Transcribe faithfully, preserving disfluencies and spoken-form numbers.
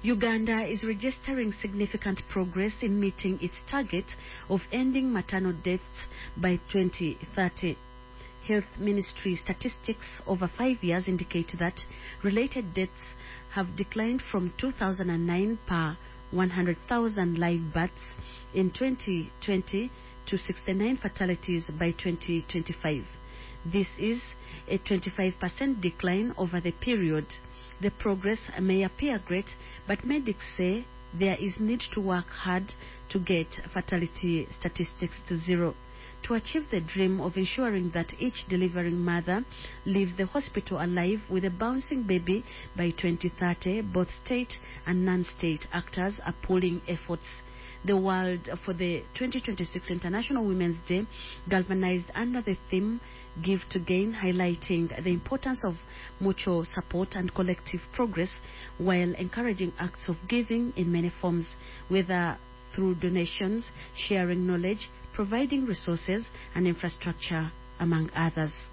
Uganda is registering significant progress in meeting its target of ending maternal deaths by twenty thirty. Health Ministry statistics over five years indicate that related deaths have declined from two thousand nine per one hundred thousand live births in twenty twenty to sixty-nine fatalities by twenty twenty-five. This is a twenty-five percent decline over the period. The progress may appear great, but medics say there is need to work hard to get fatality statistics to zero. To achieve the dream of ensuring that each delivering mother leaves the hospital alive with a bouncing baby by twenty thirty, both state and non-state actors are pooling efforts. The World for the twenty twenty-six International Women's Day galvanized under the theme Give to Gain, highlighting the importance of mutual support and collective progress while encouraging acts of giving in many forms, whether through donations, sharing knowledge, providing resources and infrastructure, among others.